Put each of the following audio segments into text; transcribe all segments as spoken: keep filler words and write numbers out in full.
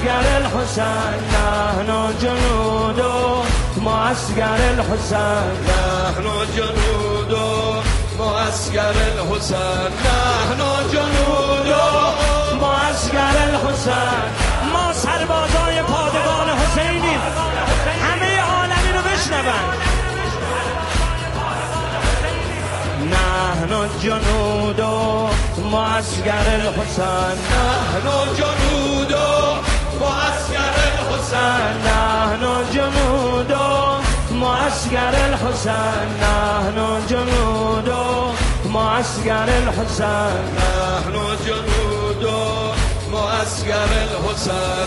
معسكر الحسين نحن جنود معسكر الحسين نحن جنود معسكر الحسين نحن جنود معسكر الحسین. ما سربازای پادگان حسینیم، همه عالمی رو بشنون. نحن جنود معسكر الحسین نحن جنود معسكر الحسین نحن جنود معسكر الحسین نحن جنود معسكر الحسین نحن جنود معسكر الحسین.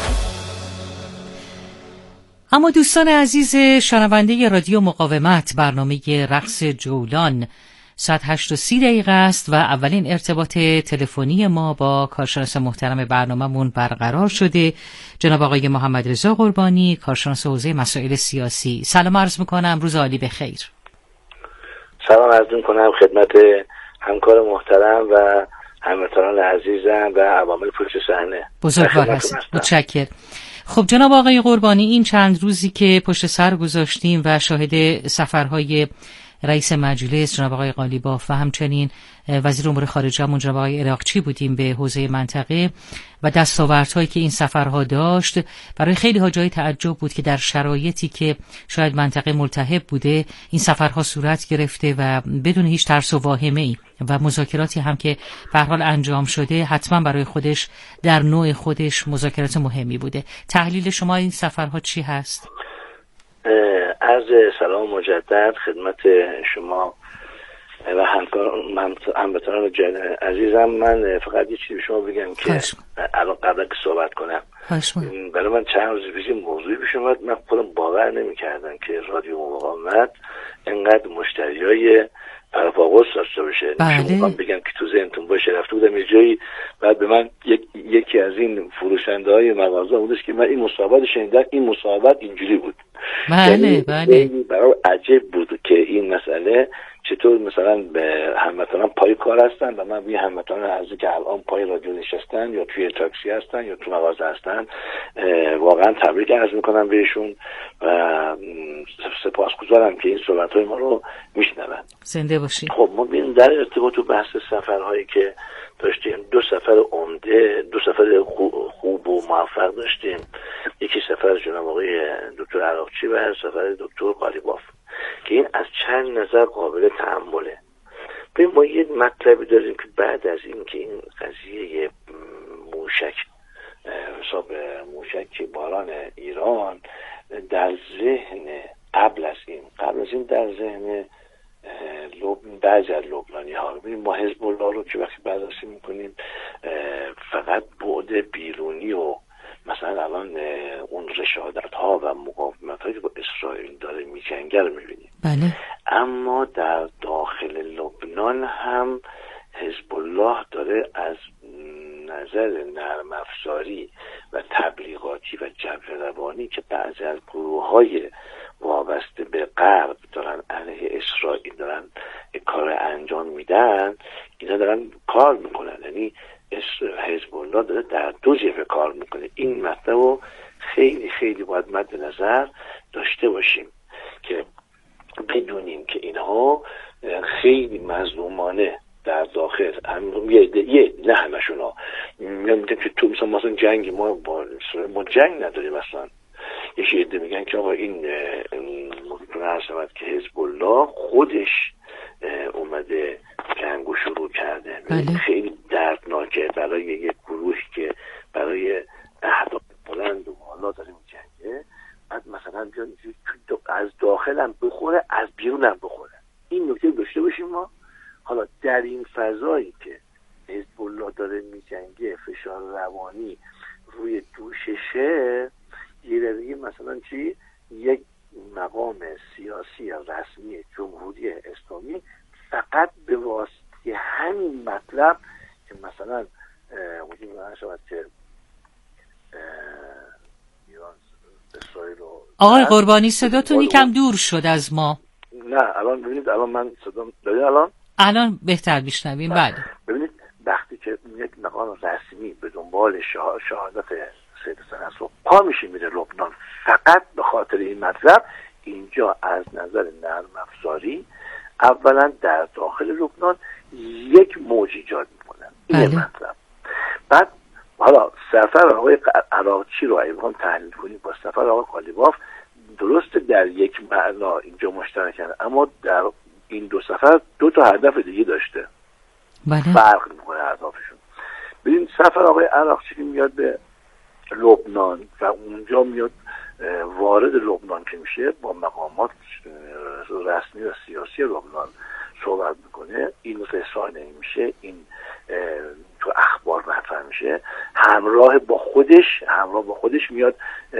اما دوستان عزیز شنونده رادیو مقاومت، برنامه رقص جولان ساعت هشت و سی دقیقه است و اولین ارتباط تلفنی ما با کارشناس محترم برنامه‌مون برقرار شده، جناب آقای محمد رضا قربانی، کارشناس حوزه مسائل سیاسی. سلام عرض میکنم، روز عالی بخیر. سلام عرض میکنم خدمت همکار محترم و هموطنان عزیزم و عوامل پشت صحنه. بزرگوار هستید، متشکرم. خب جناب آقای قربانی، این چند روزی که پشت سر گذاشتیم و شاهد سفرهای رئیس مجلس جناب آقای قالیباف و همچنین وزیر امور خارجه‌مون جناب آقای عراقچی بودیم به حوزه منطقه و دستاوردهایی که این سفرها داشت، برای خیلی ها جای تعجب بود که در شرایطی که شاید منطقه ملتهب بوده این سفرها صورت گرفته و بدون هیچ ترس و واهمه‌ای و مذاکراتی هم که به هر حال انجام شده حتما برای خودش در نوع خودش مذاکرات مهمی بوده. تحلیل شما این سفرها چی هست؟ عرض سلام مجدد خدمت شما و هموطنان عزیزم. من فقط یه چیزی به شما بگم که الان قبل که صحبت کنم، برای من چند روز پیش موضوعی پیش اومد، من خودم باور نمی‌کردم که رادیو مقاومت اینقدر مشتریای پرفاقوس داشته باشه. شما بگم که تو ذهنتون باشه، رفته بودم یه جایی، بعد به من یک، یکی از این فروشنده‌های مغازه بودش که من این مصاحبه شنیدم، این مصاحبه اینجوری بود. بله بله. برای عجیب بود که این مسئله چطور مثلا به هموطنان پای کار هستن و من به هموطنان عزیزی که الان پای رادیو نشستن یا توی تاکسی هستن یا تو مغازه هستن واقعا تبریک عرض میکنم بهشون و سپاسگزارم که این صحبت‌های ما رو میشنون. زنده باشید. خب ما ببین در ارتباط و بحث سفرهایی که داشتیم، دو سفر عمده، دو سفر خوب و موفق داشتیم. یکی سفر جناب آقای دکتر عراقچی و سفر دکتر قالیباف که این از چند نظر قابل تأمله. ببین ما یه مطلبی داریم که بعد از این که این قضیه موشک حساب موشک باران ایران در ذهن قبل از این قبل از این در ذهن بعضی از لبنانی ها رو ببینیم، ما حزب الله رو که وقتی بررسی میکنیم فقط بعد بیرونی و مثلا الان اون رشادت ها و مقاومت هایی که با اسرائیل داره میجنگه رو میبینیم. بله. اما در داخل لبنان هم حزب الله داره از نظر نرم افزاری و تبلیغاتی و جبهه روانی که بعضی از گروه های وابسته به غرب دارن علیه اسرائیل دارن کار انجام میدن، اینا دارن کار میکنن. یعنی حزب الله داره در دو جبهه کار میکنه. این مطلب رو خیلی خیلی باید مد نظر داشته باشیم که بدونیم که اینها خیلی مظلومانه در داخل هم یه, یه نه همشون ها میگن که تو مثلا مثلا جنگ ما با ما جنگ نداریم اصلا. یکی عده میگن که آقا این ممکنه هست که حزب الله خودش اومده جنگو شروع کرده. بله. خیلی دردناکه برای یک گروهی که برای اهداف بلند و بالا داره میجنگه، بعد مثلا بیان از داخل هم بخوره از بیرون هم بخوره. این نکته داشته باشیم ما. حالا در این فضایی که حزب الله داره میجنگه، فشار روانی روی دوششه، یه دیگه مثلا چی یک مقام سیاسی رسمی جمهوری اسلامی فقط به واسطه همین مطلب که مثلا وجود شود که ایران اسرائیل رو آقای قربانی صداتون یکم دور شد از ما. نه الان ببینید، الان من صدام دارید؟ الان الان بهتر میشنویم. بله ببینید وقتی که یک مقام رسمی به دنبال شهادت سید حسن نصرالله پا میشه میره لبنان فقط به خاطر این مطلب، اینجا از نظر نرم افزاری اولا در داخل لبنان یک موج ایجاد میکنن. این مطلب. بعد حالا سفر آقای عراقچی رو اگه بخوام تحلیل کنیم با سفر آقای قالیباف، درسته در یک معنا اینجا مشترکن، اما در این دو سفر دو تا هدف دیگه داشته. بله. فرق میکنه اهدافشون. ببین سفر آقای عراقچی میاد به لبنان و اونجا میاد وارد لبنان که میشه با مقامات رسمی و سیاسی لبنان صحبت میکنه، این رسانه میشه، این تو اخبار مطرح میشه، همراه با خودش همراه با خودش میاد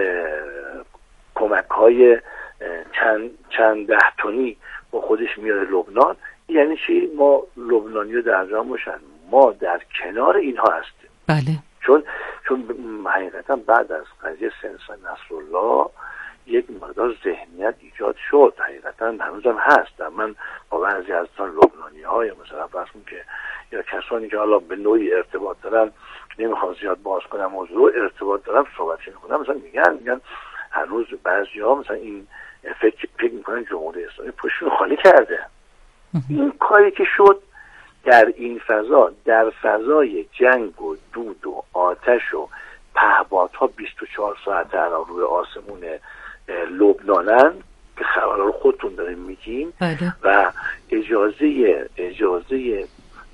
کمک های چند چند ده تونی با خودش میاره لبنان. یعنی چی؟ ما لبنانی در جا باشن، ما در کنار اینها هستیم. بله. چون چون حقیقتا بعد از قضیه سید نصرالله یک مقدار ذهنیت ایجاد شد، حقیقتا هنوزم هست. من با بعضی از لبنانی های مثلا فرض کنم که یا کسانی که حالا به نوعی ارتباط دارن، نمیخوام زیاد باز کنم موضوع، ارتباط دارم صحبت میکنم، مثلا میگن میگن هنوز بعضی‌ها مثلا این فکر فکر میکنن جمهوری اسلامی پشتون خالی کرده. این کاری که شد در این فضا، در فضای جنگ و دود و آتش و پهپادها بیست و چهار ساعت الان روی آسمون لبنانن که خبرها رو خودتون داریم میگیم و اجازه اجازه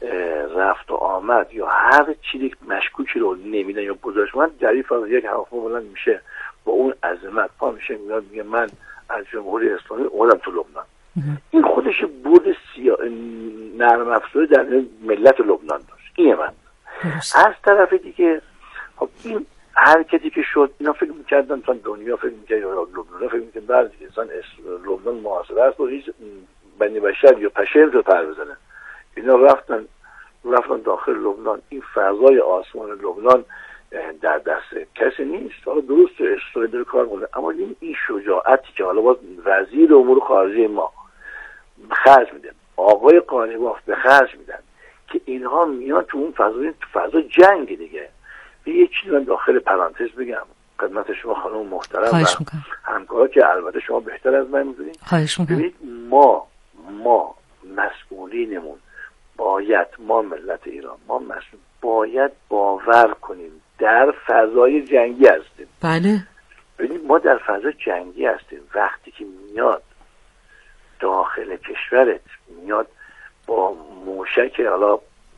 رفت و آمد یا هر چیزی مشکوکی رو نمیدن یا گذاشت، من در این فضا یک هواپیما بلند میشه با اون عظمت پا میشه میاد میگه من از جمهوری اسلامی اومدم تو لبنان. این خودش بود سیا... نرم افزاری در ملت لبنان داشت. این من از طرف دیگه خب این حرکتی که شد، اینا فکر میکردن تا دنیا فکر میکرد یا لبنان فکر میکرد بعد دیگه اصلا لبنان محاصره است و هیچ بنی بشر یا پشر رو پر بزنه. اینا رفتن رفتن داخل لبنان. این فضای آسمان لبنان در دست کسی نیست. حالا درست اسرائیل داره کار میکنه، اما این این شجاعتی که حالا باز وزیر امور خارجه ما خرج میده، آقای قالیباف به خرج میدن که اینها میان تو اون فضای تو فضا جنگ دیگه. یه چیزی من داخل پرانتز بگم خدمت شما خانم محترم و همکارا که البته شما بهتر از من میدونید. خواهش میکنم. ببینید ما ما مسئولینمون باید، ما ملت ایران ما مسئول باید باور کنیم در فضای جنگی هستیم. بله. ببینید ما در فضای جنگی هستیم. وقتی که میاد داخل کشورت میاد با موشک حالا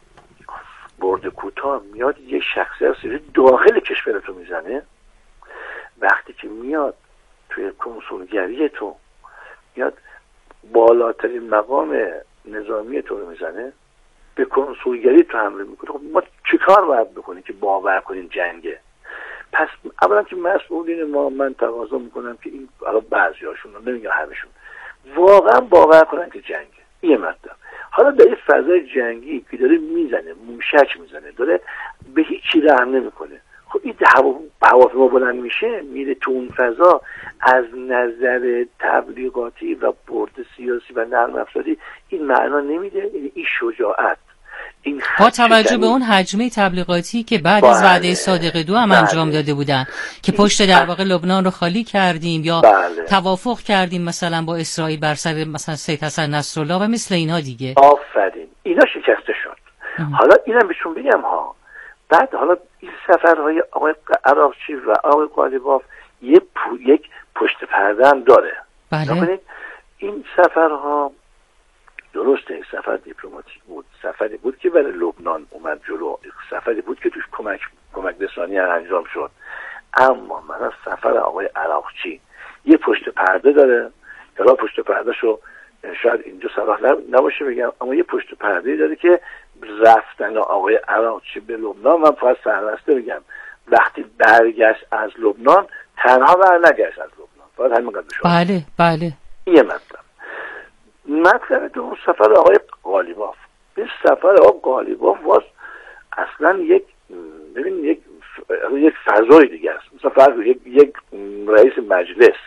برد کوتاه میاد یه شخصی هست داخل کشورتو میزنه، وقتی که میاد توی کنسولگری تو میاد بالاترین مقام نظامی تو رو میزنه، به کنسولگری تو حمله میکنه، خب ما چیکار باید بکنیم که باور کنیم جنگه؟ پس اولا که مسئولین ما، من تقاضا میکنم که این حالا بعضیاشون رو نمیگم همشون واقعا باور کنن که جنگه. یه مطلب. حالا در این فضای جنگی که داره میزنه، موشک میزنه، داره به هیچی رحم نمیکنه، خب این هواپیما بلند میشه میره تو اون فضا، از نظر تبلیغاتی و برد سیاسی و نرم افزاری این معنا نمیده. این, این شجاعت، این با توجه به اون حجمه تبلیغاتی که بعد بله. از وعده صادق دو هم بله. انجام داده بودن که پشت در واقع لبنان رو خالی کردیم یا بله. توافق کردیم مثلا با اسرائیل بر سر مثلا سید حسن نصرالله و مثل اینها دیگه. آفرین، اینا شکسته شد. ام. حالا اینم بهشون بگم ها، بعد حالا این سفرهای آقای عراقچی و آقای قالیباف یک پو، یک پشت پرده هم داره. بله. این سفرها درسته سفر دیپلماتیک بود، سفری بود که برای لبنان اومد جلو، سفری بود که توش کمک کمک رسانی انجام شد، اما من سفر آقای عراقچی یه پشت پرده داره. حالا پشت پردهشو شاید اینجا صلاح نباشه بگم، اما یه پشت پرده داره که رفتن آقای عراقچی به لبنان، من فقط سررسته بگم وقتی برگشت از لبنان تنها برنگشت از لبنان، فقط همین قدر شد. بله بله. یه مطلب. مطلب دوم سفر آقای قالیباف. این سفر آقای قالیباف واس اصلا یک ببین یک یک فضای دیگه است. مثلا فرض یک یک رئیس مجلس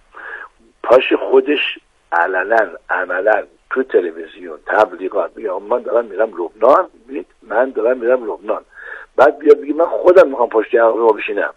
پاش خودش علنا عملا تو تلویزیون تبلیغات میگه من دارم میرم لبنان، ببینید من دارم میرم لبنان، بعد بیاد بگی من خودم میخوام پشت هواپیما بشینم.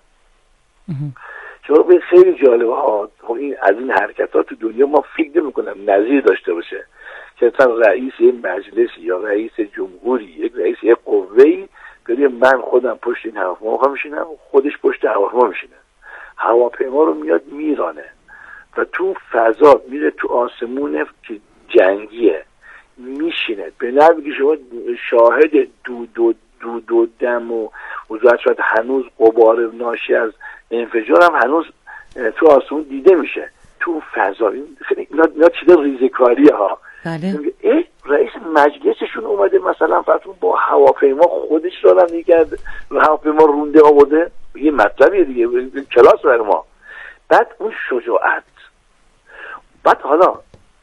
چون به خیلی جالبه ها. خب این از این حرکتات تو دنیا ما فکر نمی‌کنم نظیر داشته باشه که مثلا رئیس مجلس یا رئیس جمهوری، یک رئیس یک قوه‌ای بگه من خودم پشت این هواپیما میخوام بشینم، خودش پشت هواپیما میشینه، هواپیما رو میاد میرانه و تو فضا میره تو آسمون که جنگیه میشینه، به نوعی که شما شاهد دو دو دو دو دم و وضوحت شاید هنوز غبار ناشی از انفجار هم هنوز تو آسمون دیده میشه تو فضا. اینا اینا چیز ریزکاریه ها. بله. ای رئیس مجلسشون اومده مثلا فرضون با هواپیما خودش رانندگی میکرد و هواپیما رونده آورده، یه مطلبیه دیگه، کلاس برای ما. بعد اون شجاعت، بعد حالا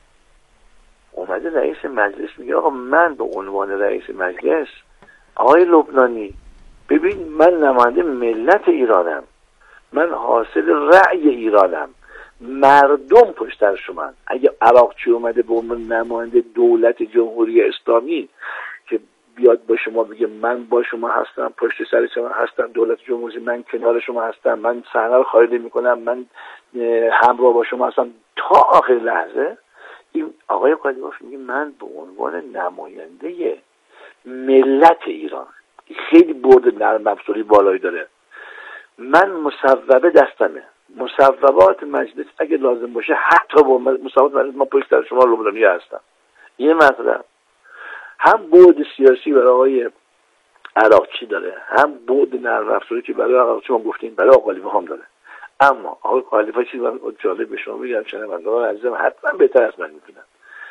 اومده رئیس مجلس میگه آقا من به عنوان رئیس مجلس، آقای لبنانی ببین من نماینده ملت ایرانم، من حاصل رأی ایرانم، مردم پشت سر شما. اگه عراقچی اومده به عنوان نماینده دولت جمهوری اسلامی که بیاد با شما بگه من با شما هستم، پشت سر شما هستم، دولت جمهوری من کنار شما هستم، من صحنه رو خالی میکنم، من همراه با شما هستم تا آخر لحظه، این آقای قالیباف میگه من به عنوان نماینده ملت ایران، خیلی برد نرم افزاری بالایی داره، من مصوبه دستمه، مصوبات مجلس اگه لازم باشه حتی با مصوبات مجلس ما پشت سر شما لبنانی هستم. یه مطلب هم بعد سیاسی برای آقای عراقچی داره، هم بعد نرم افزاری که برای عراقچی ما گفتیم برای آقای قالیباف هم داره. اما آقای قالیباف چیزی من جالب به شما میگم، شنوندگان عزیزم حتما بهتر از من میدونن،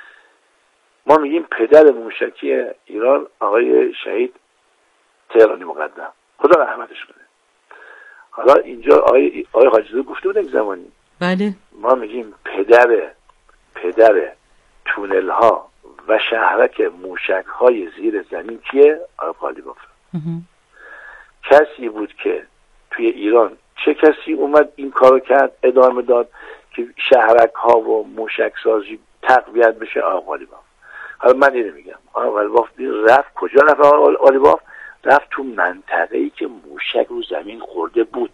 ما میگیم پدر موشکی ایران آقای شهید تهرانی مقدم، خدا رحمتش کنه. حالا اینجا آقای آقای حاجی گفته بود یک زمانی، بله، ما میگیم پدر پدر تونل ها و شهرک موشک های زیر زمین کیه؟ آقای قالیباف. کسی بود که توی ایران، چه کسی اومد این کارو کرد ادامه داد که شهرک ها و موشک سازی تقویت بشه؟ آقای قالیباف. حالا من اینو میگم آقای قالیباف رفت کجا؟ رفت آقای قالیباف رفت تو منطقه‌ای که موشک رو زمین خورده بود،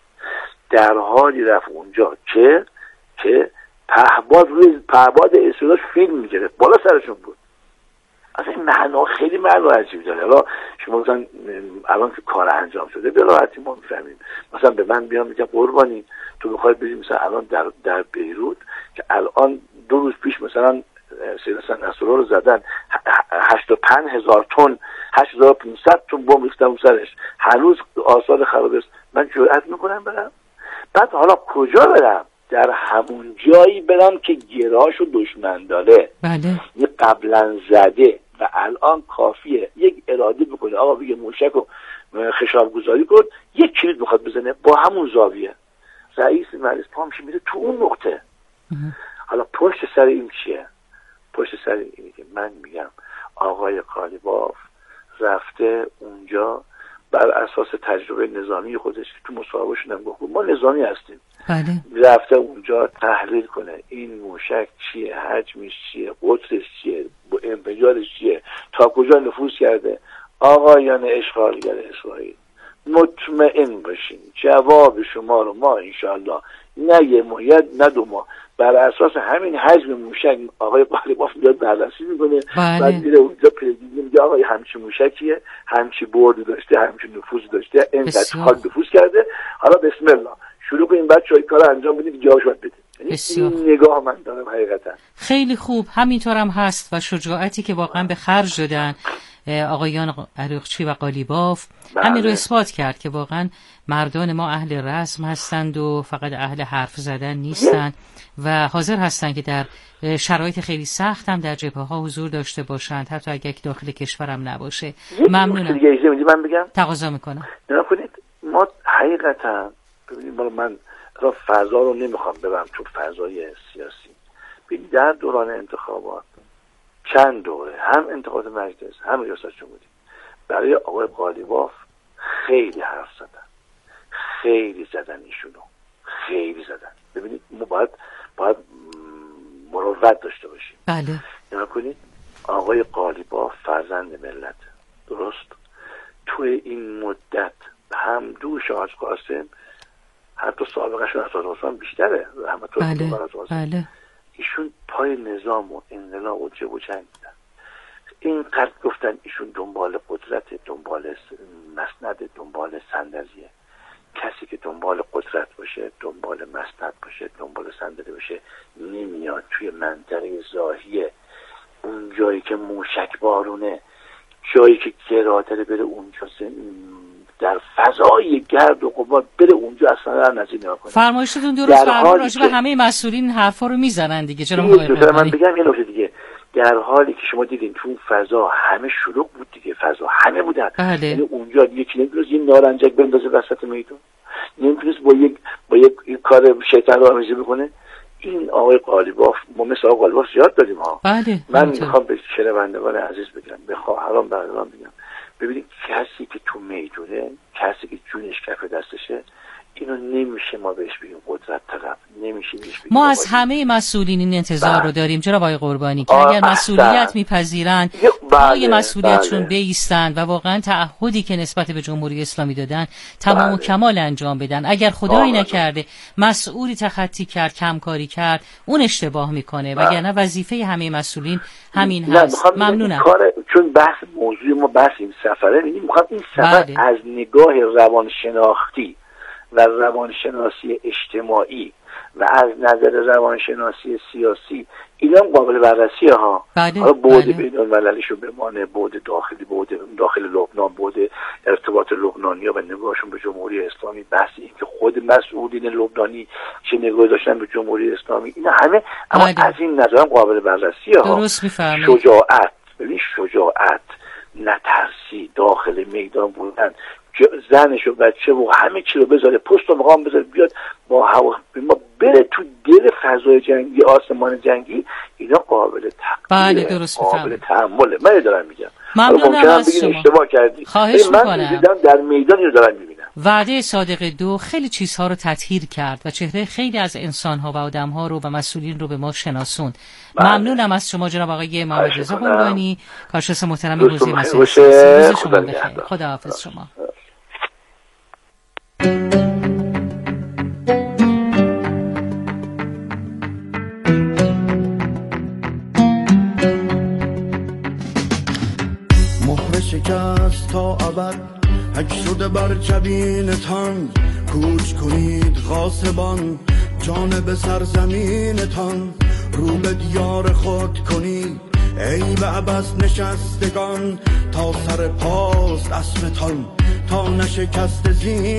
در حالی رفت اونجا که که پهباد روی پهباد اسرائیل فیلم میگرفت، بالا سرشون بود. اصلا این معنا خیلی معنا عجیبی داره. حالا شما مثلا الان که کار انجام شده به راحتی ما میفهمیم. مثلا به من بیان میگن قربانی تو میخوای بری مثلا الان در در بیروت که الان دو روز پیش مثلا سید حسن نصرالله رو زدن، هشتاد و پنج هزار تن هشت هزار و پانصد تن بمب ریختن سرش، هنوز آثار خراب است. من جرئت میکنم برم؟ بعد حالا کجا برم؟ در همون جایی برم که گراش و دشمن داره. بله. یه قبلا زده و الان کافیه یک اراده بکنه آقا بگه موشک رو خشاب گذاری کن، یک کلید میخواد بزنه با همون زاویه، رئیس مجلس پا میشه میره تو اون نقطه. حالا پشت سر این چیه؟ پشت سر اینه که من میگم آقای قالیباف رفته اونجا بر اساس تجربه نظامی خودش که تو مصاحبه‌شون هم گفت ما نظامی هستیم. بله. رفته اونجا تحلیل کنه این موشک چیه، حجمش چیه، قطرش چیه، انفجارش چیه، تا کجا نفوذ کرده. آقایان اشغالگر اسرائیل مطمئن باشین جواب شما رو ما انشاءالله نه یه ماه نه دو ماه بر اساس همین حجم موشک آقای قالیباف میاد بررسی میکنه. بله. بعد میره اونجا پیگیری میگه آقای همچین موشکیه، همچین بردی داشته، همچین نفوذ داشته، اینقدر حال نفوذ کرده، حالا بسم الله شروع کنیم بچه‌ها کارو انجام بدید جوابش بده. بسیار. این نگاه من دارم حقیقتا. خیلی خوب، همینطورم هست و شجاعتی که واقعا به خرج دادن آقایان عراقچی و قالیباف بله. همین رو اثبات کرد که واقعا مردان ما اهل رسم هستند و فقط اهل حرف زدن نیستند و حاضر هستند که در شرایط خیلی سخت هم در جبهه‌ها حضور داشته باشند، حتی اگر داخل کشورم نباشه. ممنونم. دیگه اجازه میدید من بگم؟ تقاضا میکنم. نگاه کنید ما حقیقتا ببینید من را فضا رو نمیخوام ببرم تو فضای سیاسی. ببینید در دوران انتخابات چند دوره هم انتخابات مجلس هم ریاست جمهوری برای آقای قالیباف خیلی حرف زدن، خیلی زدن ایشونو، خیلی زدن. ببینید ما باید باید مروت داشته باشیم. بله. نگاه کنید آقای قالیباف فرزند ملت، درست توی این مدت هم دوش حاج قاسم حتی سابقه‌شون از حاج قاسم بیشتره، رحمت الله بله. علیه. بله. ایشون پای نظام و انقلاب و جب و جنگ بودن. اینقدر گفتن ایشون دنبال قدرت، دنبال مسند، دنبال صندلیه. کسی که دنبال قدرت باشه، دنبال مسند باشه، دنبال صندلی باشه، نمیاد توی منطقه زاهیه، اون جایی که موشک بارونه، جایی که گرادره، بره اونجا در فضای گرد و غبار بره اونجا اصلا در نظیر نگاه کنه. فرمایشتون درست فرمان راجع به همه مسئولین این حرفا رو میزنن دیگه. چرا من بگم یه نکته دیگه، در حالی که شما دیدین تو فضا همه شلوغ بود دیگه، فضا همه بودن، بله. یعنی اونجا یکی نمیتونست یه نارنجک بندازه وسط میدون، نمیتونست با یک با یک کار شیطان رو آمیزی بکنه. این آقای قالیباف، ما مثل آقای قالیباف زیاد داریم ها. بله. من میخوام به شنوندگان عزیز بگم، به خواهران برادران بگم، ببینید کسی که تو میدونه، کسی که جونش کف دستشه، اینو نمیشه ما بهش بگیم قدرت طلب، نمیشه بهش بگیم. ما از همه مسئولین این انتظار بله. رو داریم جناب آقای قربانی که اگر مسئولیت میپذیرن پای مسئولیتشون بله. بیستن و واقعا تعهدی که نسبت به جمهوری اسلامی دادن تمام بله. و کمال انجام بدن. اگر خدایی نکرده مسئولی تخطی کرد، کمکاری کرد، اون اشتباه میکنه، وگرنه وظیفه همه مسئولین همین هست. ممنونم. کار چون بحث موضوع ما بحث این سفره، میگیم این سفر بله. از نگاه روانشناختی و روانشناسی اجتماعی و از نظر روانشناسی سیاسی اینا قابل بررسیه ها. بله. حالا بعد بله. بین المللیشو بمانه، بعد داخلی، بعد داخل لبنان، بعد ارتباط لبنانی‌ها و نگاهشون به جمهوری اسلامی، بحث این که خود مسئولین لبنانی چه نگاهی داشتن به جمهوری اسلامی، اینا همه اما بله. از این نظر قابل بررسیه ها. درست می‌فرمایید. شجاعت، ببین شجاعت، نترسی، داخل میدان بودن، زنش و بچه و همه چی رو بذاره، پست و مقام بذاره، بیاد با هوا ما بره تو دل فضای جنگی، آسمان جنگی، اینا قابل تقدیره، بله درست قابل تحمله. من دارم میگم ممنونم از شما. اشتباه کردی. خواهش من میکنم. در میدانی رو دارم میبینم. وعده صادق دو خیلی چیزها رو تطهیر کرد و چهره خیلی از انسانها و آدمها رو و مسئولین رو به ما شناسوند. بله. ممنونم از شما جناب آقای محمد رضا قربانی، کارشناس محترم حوزه مسائل سیاسی. روز شما بخیر. خداحافظ شما. مهر شکست تا ابد حک شده بر جبینتان، کوچ کنید غاصبان جانب سرزمینتان، رو به دیار خود کنید ای به عبس نشستگان، تا سر پاست اسمتان تا نشکست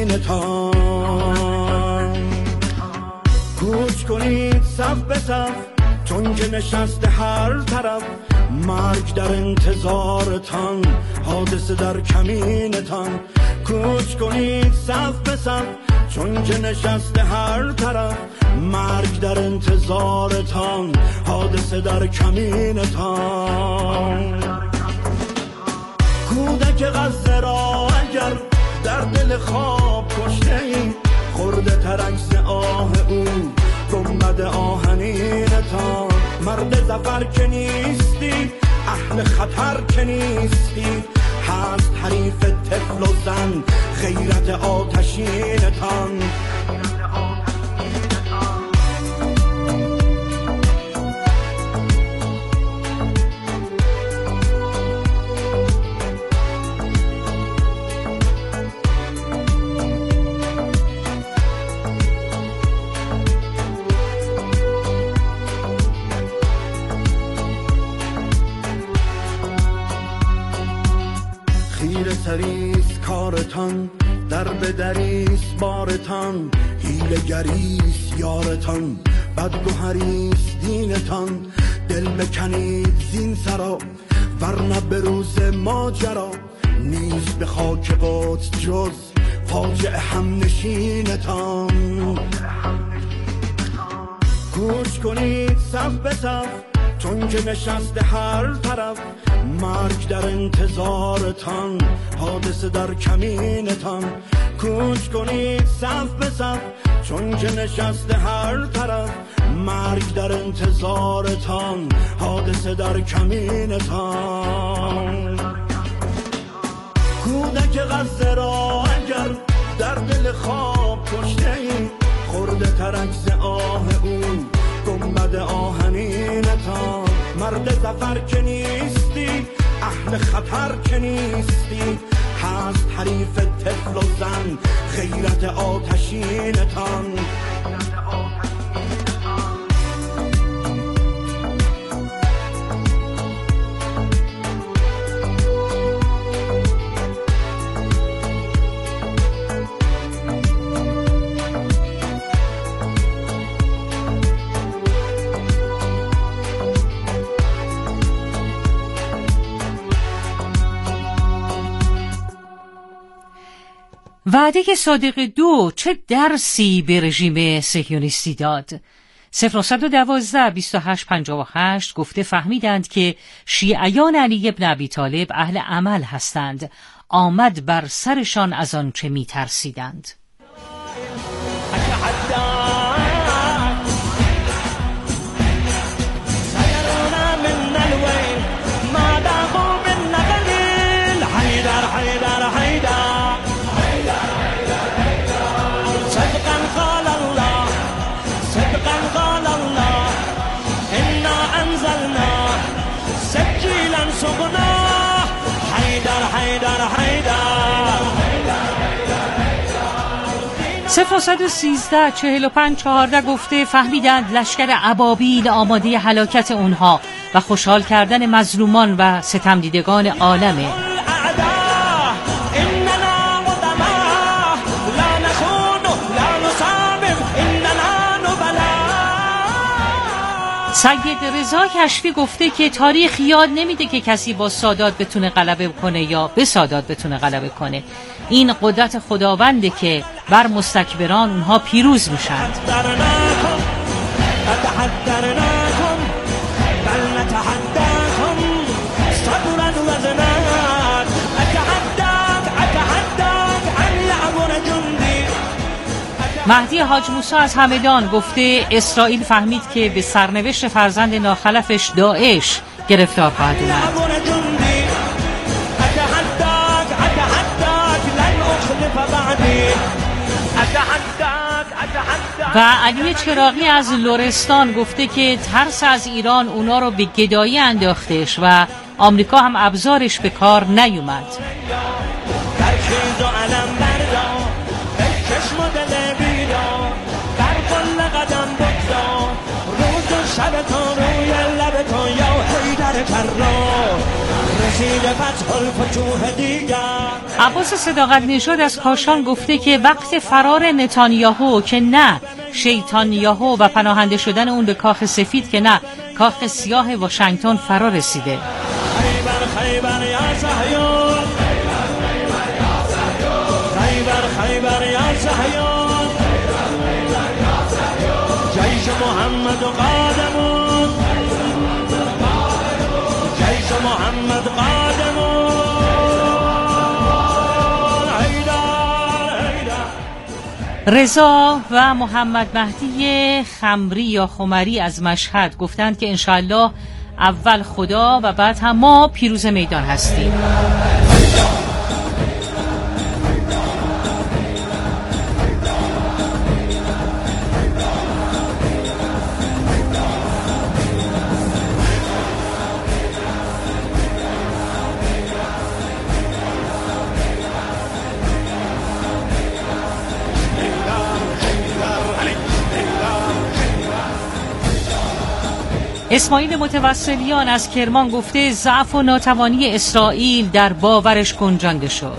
زینتان. کوچ کنید صف به صف چون که نشسته هر طرف، مرگ در انتظارتان حادثه در کمینتان. کوچ کنید صف به صف چون که نشسته هر طرف، مرگ در انتظارتان حادثه در کمینتان. کودک غزه را اگر در دل خواب کشته ای، خورده ترک ز آه او گنبد آهنینتان. مرد زفر که نیستی، اهل خطر که نیستی، هست حریف طفل و زن غیرت آتشینتان. سریس کارتان، در به دریس بارتان، حیله گریس یارتان، بدگوهریس دینتان. دل بکنید زین سرا ورنه به روز ماجرا، نیست به خاک قدس جز فاجعه هم نشینتان. کوچ کنید صف به صف چون که نشسته هر طرف، مرگ در انتظارتان حادثه در کمینتان. کوچ کنید صف به صف چون که نشسته هر طرف، مرگ در انتظارتان حادثه در کمینتان. کودک غزه را اگر در دل خواب کشته ای، خورده ترک ز آه او گنبد آهنینتان. مرد زفر که نیستی، اهل خطر که نیستی، هست حریف طفل و زن غیرت آتشینتان. وعده صادق دو چه درسی به رژیم صهیونیستی داد؟ صفر نهصد و دوازده بیست و هشت پنجاه و هشت گفته فهمیدند که شیعیان علی بن ابی طالب اهل عمل هستند، آمد بر سرشان از آن چه می ترسیدند. صفر نهصد و سیزده چهل و پنج چهارده گفته فهمیدند لشکر ابابیل آماده هلاکت اونها و خوشحال کردن مظلومان و ستمدیدگان عالمه. سید رضا کشفی گفته که تاریخ یاد نمیده که کسی با سادات بتونه غلبه کنه یا به سادات بتونه غلبه کنه. این قدرت خداونده که بر مستکبران اونها پیروز میشن. مهدی حاج موسی از همدان گفته اسرائیل فهمید که به سرنوشت فرزند ناخلفش داعش گرفتار خواهد اومد. و علی چراغی از لرستان گفته که ترس از ایران اونا رو به گدایی انداختش و آمریکا هم ابزارش به کار نیومد. عباس صداقت نژاد از کاشان گفته که وقت فرار نتانیاهو که نه شیطانیاهو و پناهنده شدن اون به کاخ سفید که نه کاخ سیاه واشنگتن فرا رسیده. خیبر خیبر یا صهیون، خیبر خیبر یا صهیون، جیش محمد قادمون، جیش محمد قادمون. رضا و محمد مهدی خمری یا خمری از مشهد گفتند که انشاءالله اول خدا و بعد هم ما پیروز میدان هستیم. اسماعیل متوسلیان از کرمان گفته ضعف و ناتوانی اسرائیل در باورش گنجانده شد.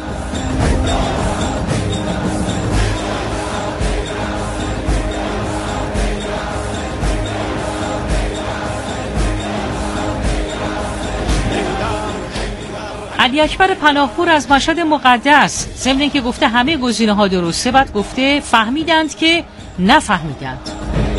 علی اکبر پناهپور از مشهد مقدس ضمن اینکه گفته همه گزینه‌ها درسته، بعد گفته فهمیدند که نفهمیدند.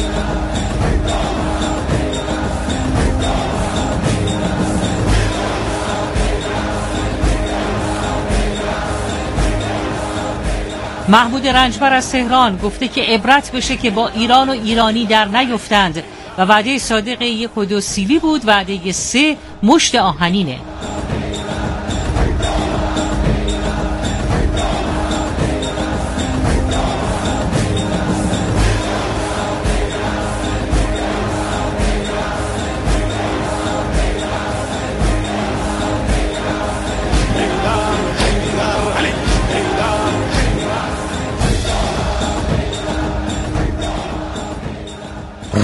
محمود رنجبر از تهران گفته که عبرت بشه که با ایران و ایرانی در نیفتند و وعده صادق یک و دو سیلی بود، وعده سه مشت آهنینه.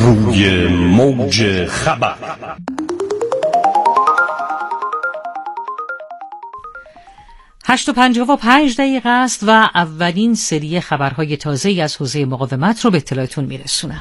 روی موج خبر. هشت و پنجاه و پنج دقیقه است و اولین سری خبرهای تازه‌ای از حوزه مقاومت رو به اطلاعتون میرسونم.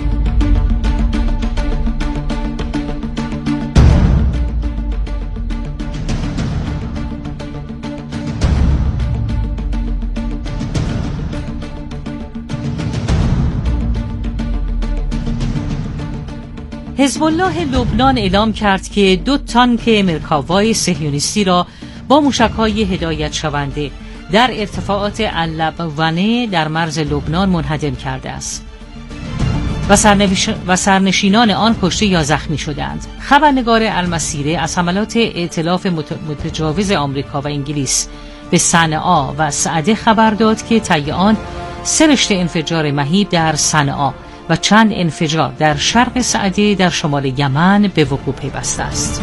حزب الله لبنان اعلام کرد که دو تانک مرکاوای صهیونیستی را با موشک‌های هدایت شونده در ارتفاعات اللبونه در مرز لبنان منهدم کرده است و, سرنوش... و سرنشینان آن کشته یا زخمی شدند. خبرنگار المسیره از حملات ائتلاف مت... متجاوز آمریکا و انگلیس به صنعا و سعده خبر داد که طی آن سه رشته انفجار مهیب در صنعا و چند انفجار در شرق سعده در شمال یمن به وقوع پیوسته است.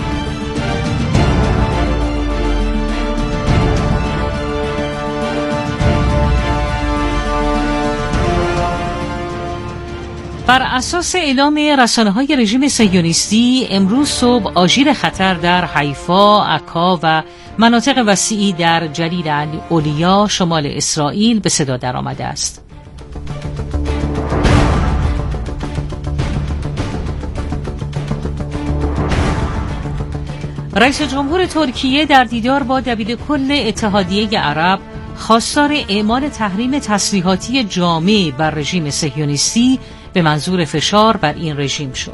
بر اساس اعلام رسانه‌های رژیم صهیونیستی امروز صبح آژیر خطر در حیفا، عکا و مناطق وسیعی در جلیل الاولیا شمال اسرائیل به صدا درآمده است. رئیس جمهور ترکیه در دیدار با دبیرکل اتحادیه عرب خواستار اعمال تحریم تسلیحاتی جامع بر رژیم صهیونیستی به منظور فشار بر این رژیم شد.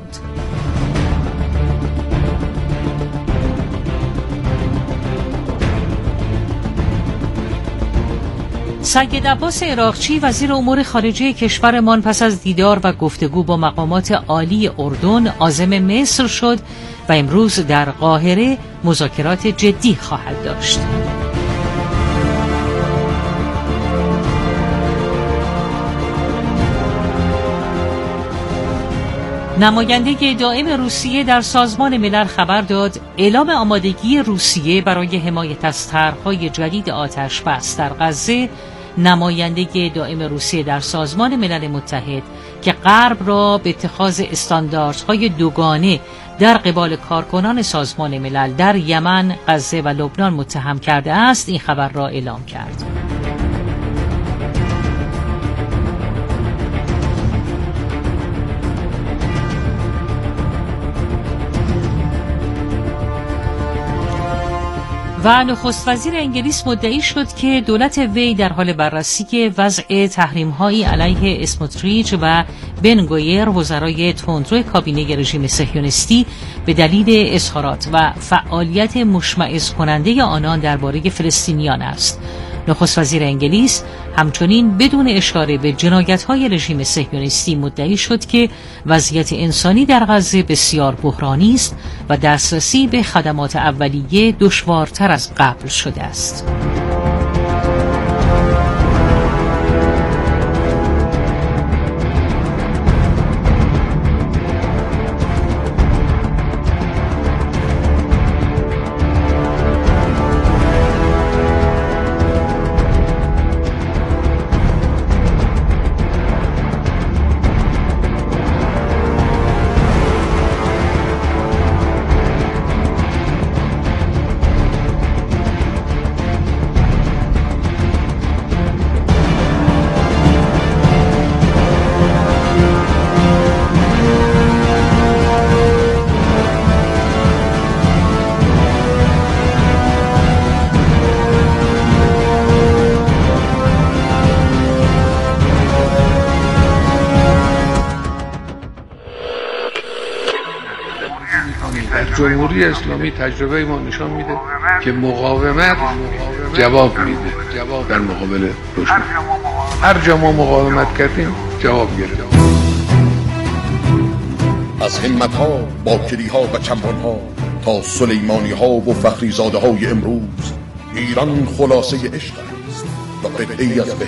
سید عباس عراقچی وزیر امور خارجه کشورمان پس از دیدار و گفتگو با مقامات عالی اردن عازم مصر شد و امروز در قاهره مذاکرات جدی خواهد داشت. نماینده دائم روسیه در سازمان ملل خبر داد اعلام آمادگی روسیه برای حمایت از طرح‌های جدید آتش بس در غزه نماینده دائم روسیه در سازمان ملل متحد که غرب را به اتخاذ استانداردهای دوگانه در قبال کارکنان سازمان ملل در یمن، غزه و لبنان متهم کرده است این خبر را اعلام کرد. و نخست وزیر انگلیس مدعی شد که دولت وی در حال بررسی وضع تحریم‌هایی علیه اسموتریچ و بن گویر وزرای تندرو کابینه رژیم صهیونیستی به دلیل اظهارات و فعالیت مشمئز کننده آنان درباره فلسطینیان است. نخست وزیر انگلیس همچنین بدون اشاره به جنایت‌های رژیم صهیونیستی مدعی شد که وضعیت انسانی در غزه بسیار بحرانی است و دسترسی به خدمات اولیه دشوارتر از قبل شده است. جمهوری اسلامی تجربه ما نشان میده که مقاومت جواب میده در مقابل دشمن. هر جا ما مقاومت کردیم جواب گرفتیم. از همت ها، باکری ها و چمبان ها تا سلیمانی ها و فخری زاده های امروز، ایران خلاصه عشق است و قطعی از